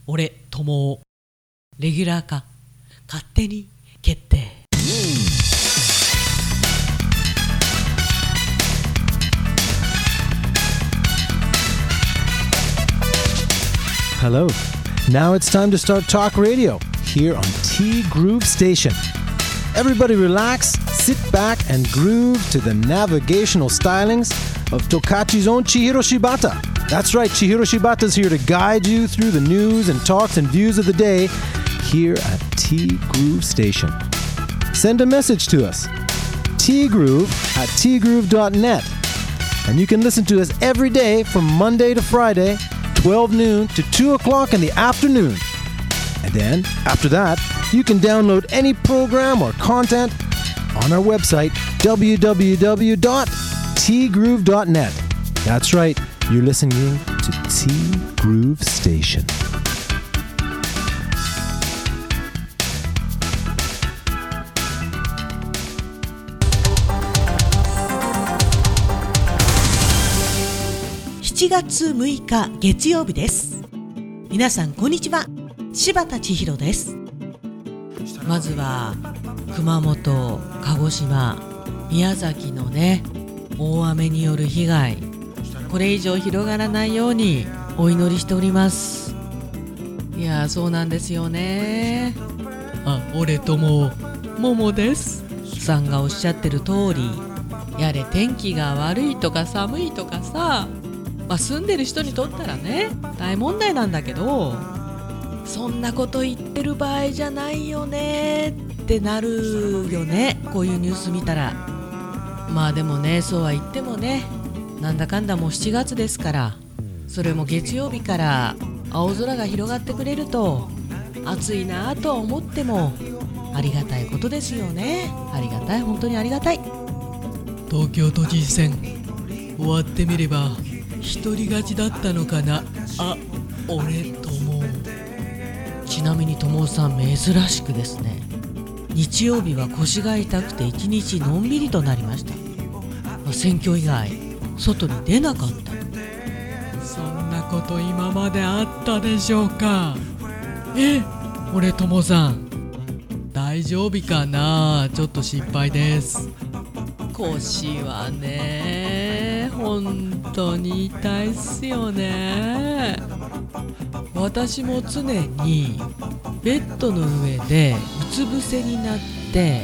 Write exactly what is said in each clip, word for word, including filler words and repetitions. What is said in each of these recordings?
俺友をレギュラー化勝手に決定。 Hello. Now it's time to start Talk Radio here on T Groove Station. Everybody relax, sit back and groove to the navigational stylings of Tokachi's own Chihiro Shibata. That's right, Chihiro Shibata's here to guide you through the news and talks and views of the day here at T Groove Station. Send a message to us, tgroove at tgroove dot net. And you can listen to us every day from Monday to Friday, twelve noon to two o'clock in the afternoon. And then, after that, you can download any program or content on our website, w w w dot t groove dot net. That's right, you're listening to T Groove Station. しちがつむいか月曜日です。皆さんこんにちは、柴田千尋です。まずは熊本、鹿児島、宮崎のね大雨による被害、これ以上広がらないようにお祈りしております。いやそうなんですよね。あ、俺ともももですさんがおっしゃってる通り、やれ天気が悪いとか寒いとかさ、まあ、住んでる人にとったらね大問題なんだけど、そんなこと言ってる場合じゃないよねってなるよね、こういうニュース見たら。まあでもね、そうは言ってもね、なんだかんだもうしちがつですから、それも月曜日から青空が広がってくれると暑いなとは思ってもありがたいことですよね。ありがたい、本当にありがたい。東京都知事選終わってみれば一人勝ちだったのかな。あ、俺とも。ちなみにともさん珍しくですね、日曜日は腰が痛くて一日のんびりとなりました。まあ、選挙以外外に出なかった。そんなこと今まであったでしょうか。え、俺ともさん大丈夫かな。ちょっと心配です。腰はね本当に痛いっすよね。私も常にベッドの上でうつ伏せになって、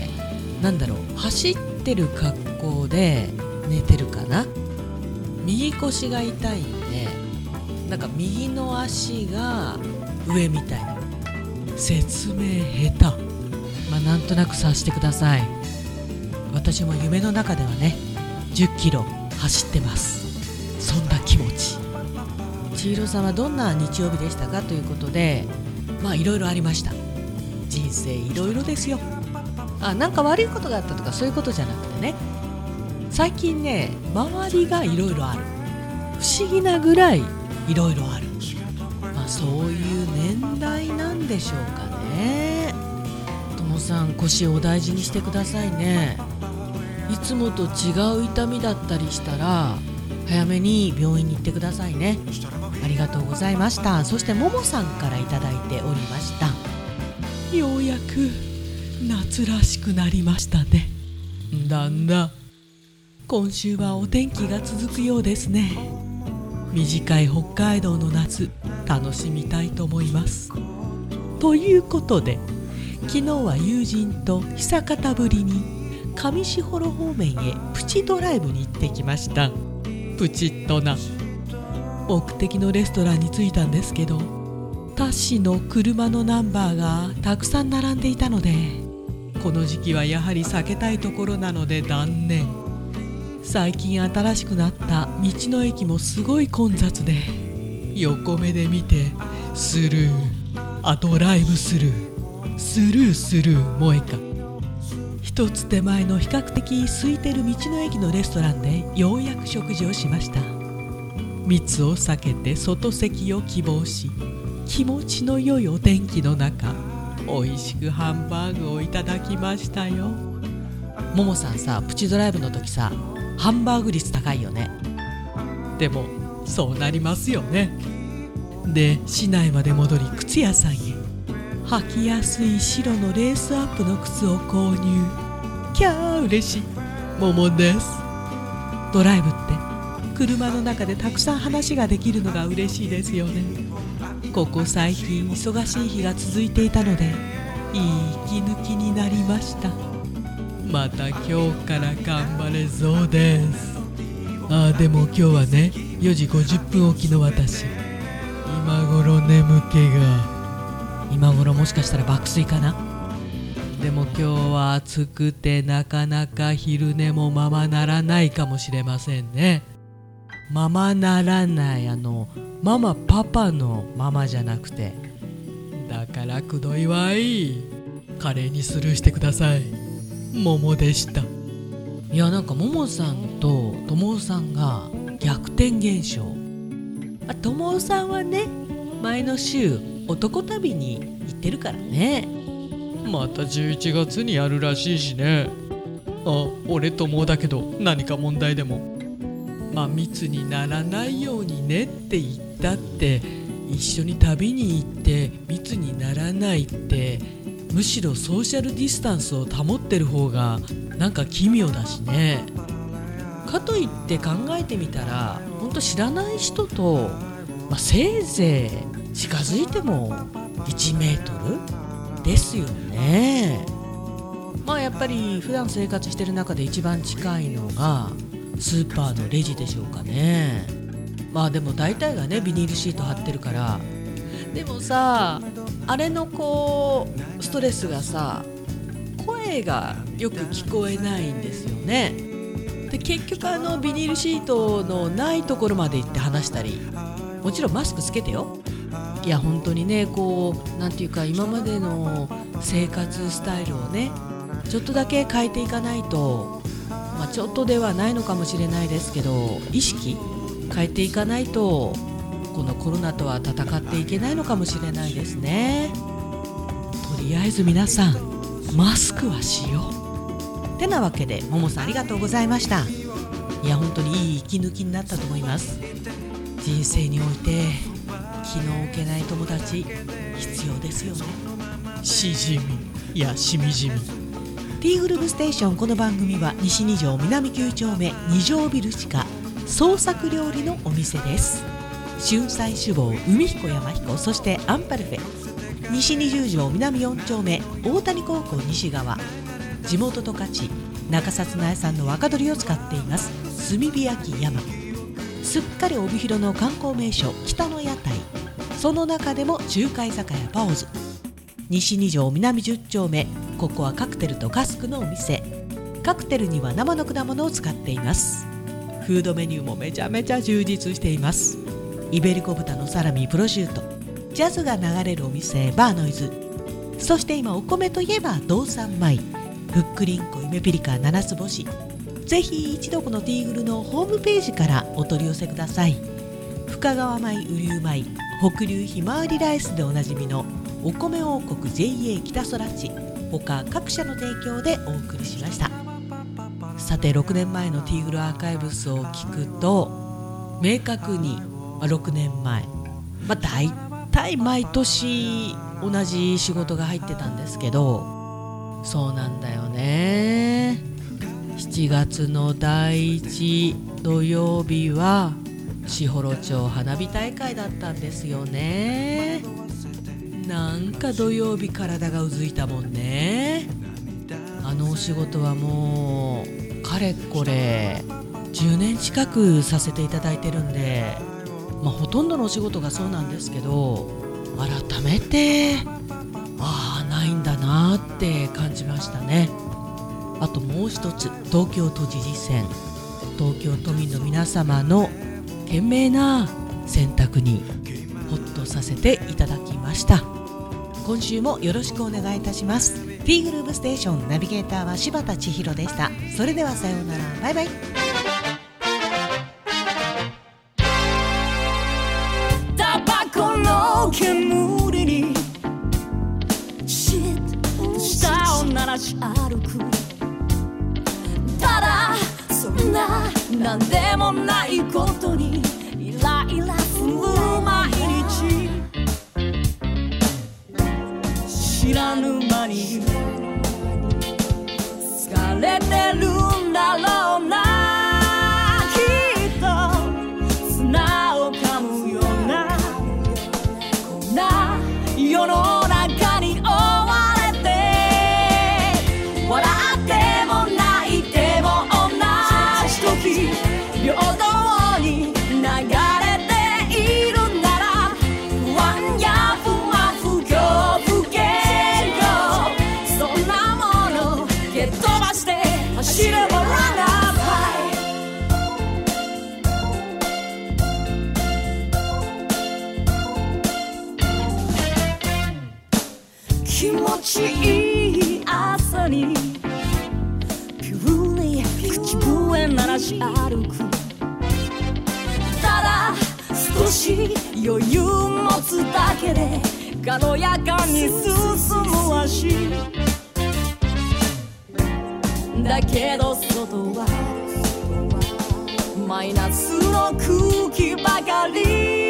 なんだろう、走ってる格好で寝てるかな。右腰が痛いんで、なんか右の足が上みたいな。説明下手。まあなんとなく察してください。私も夢の中ではねじゅっキロ走ってます。そんな気持ち。千尋さんはどんな日曜日でしたかということで、まあいろいろありました。人生いろいろですよ。あ、なんか悪いことがあったとかそういうことじゃなくてね、最近ね周りがいろいろある。不思議なぐらいいろいろある。まあそういう年代なんでしょうかね。ともさん腰をお大事にしてくださいね。いつもと違う痛みだったりしたら早めに病院に行ってくださいね。ありがとうございました。そしてももさんからいただいておりました。ようやく夏らしくなりましたね。だんだん今週はお天気が続くようですね。短い北海道の夏楽しみたいと思います。ということで昨日は友人と久方ぶりに上士幌方面へプチドライブに行ってきました。プチッとな。目的のレストランに着いたんですけど、タッシの車のナンバーがたくさん並んでいたので、この時期はやはり避けたいところなので断念。最近新しくなった道の駅もすごい混雑で、横目で見てスルー、あドライブスルー、スルースルー萌えか。一つ手前の比較的空いてる道の駅のレストランでようやく食事をしました。密を避けて外席を希望し、気持ちの良いお天気の中美味しくハンバーグをいただきましたよ。ももさんさ、プチドライブの時さハンバーグ率高いよね。でもそうなりますよね。 で市内まで戻り靴屋さんへ。履きやすい白のレースアップの靴を購入。キャー嬉しい。桃です。ドライブって車の中でたくさん話ができるのが嬉しいですよね。ここ最近忙しい日が続いていたのでいい息抜きになりました。また今日から頑張れそうです。ああでも今日はねよじごじゅっぷん起きの私、今頃眠気が。今頃もしかしたら爆睡かな。でも今日は暑くてなかなか昼寝もままならないかもしれませんね。ままならない、あのママパパのママじゃなくて、だからくどいわい。カレーにスルーしてください。桃でした。いやなんかももさんとともおさんが逆転現象。あ、ともおさんはね前の週男旅に行ってるからね。またじゅういちがつにやるらしいしね。あ、俺ともだけど何か問題でも。まあ密にならないようにねって言ったって、一緒に旅に行って密にならないって、むしろソーシャルディスタンスを保ってる方がなんか奇妙だしね。かといって考えてみたらほんと知らない人と、まあ、せいぜい近づいてもいちメートルですよね。まあやっぱり普段生活してる中で一番近いのがスーパーのレジでしょうかね。まあでも大体がねビニールシート貼ってるから。でもさ、あれのこうストレスがさ、声がよく聞こえないんですよね。で結局あのビニールシートのないところまで行って話したり、もちろんマスクつけてよ。いや本当にね、こうなんていうか今までの生活スタイルをねちょっとだけ変えていかないと、まあ、ちょっとではないのかもしれないですけど、意識変えていかないとこのコロナとは戦っていけないのかもしれないですね。とりあえず皆さんマスクはしよう。てなわけでももさんありがとうございました。いや本当にいい息抜きになったと思います。人生において気の置けない友達必要ですよね。しじみ、いやしみじみ。T グループステーション、この番組は西に条南きゅう丁目に条ビル地下創作料理のお店です。春菜酒房海彦山彦、そしてアンパルフェ、西にじゅう条南よん丁目大谷高校西側、地元十勝中札内産の若鶏を使っています炭火焼き山。すっかり帯広の観光名所北の屋台、その中でも中華居酒屋パオズ。西に条南じゅう丁目、ここはカクテルとカスクのお店。カクテルには生の果物を使っています。フードメニューもめちゃめちゃ充実しています。イベリコ豚のサラミ、プロシュート、ジャズが流れるお店バーノイズ。そして今お米といえば道産米、ふっくりんこ夢ピリカ七つ星。ぜひ一度このティーグルのホームページからお取り寄せください。深川米、雨竜米、北流ひまわりライスでおなじみのお米王国 ジェイエー 北空地、他各社の提供でお送りしました。さてろくねんまえのティーグルアーカイブスを聞くと明確に、まあ、ろくねんまえ、まあ、大体毎年同じ仕事が入ってたんですけど、そうなんだよね。しちがつのだいいち土曜日は士幌町花火大会だったんですよね。なんか土曜日体がうずいたもんね。あのお仕事はもうかれこれじゅうねん近くさせていただいてるんで、まあ、ほとんどのお仕事がそうなんですけど、改めてああないんだなって感じましたね。あともう一つ、東京都知事選、東京都民の皆様の懸命な選択にホッとさせていただきました。今週もよろしくお願いいたします。 T グループステーションナビゲーターは柴田千尋でした。それではさようなら、バイバイ。 タバコの煙にシッと舌を鳴らし歩く、ただそんななんでもないことにイライラする毎日。 らぬ間に疲れてるんだろうなきっと砂を噛むようなこんな世の中に追われて笑っても泣いても同じ時平等に流れているなら不安や不満不況不健康そんなもの蹴っ飛ばして走ればランナー気持ちいい朝にピューに口笛鳴らし歩くただ少し余裕持つだけで軽やかに進む足だけど外はマイナスの空気ばかり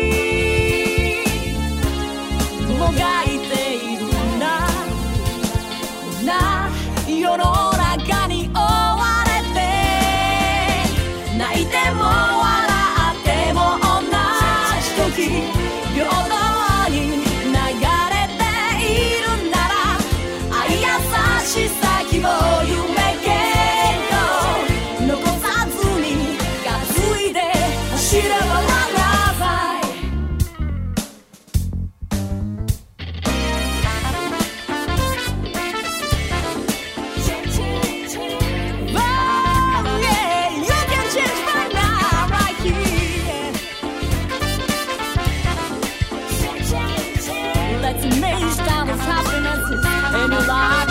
もがいているなこんな世の中に追われて泣いても笑っても同じ時平等に流れているなら愛優しさ希望夢けど残さずに担いで走ればランナーファイLet's make time of happiness in your life.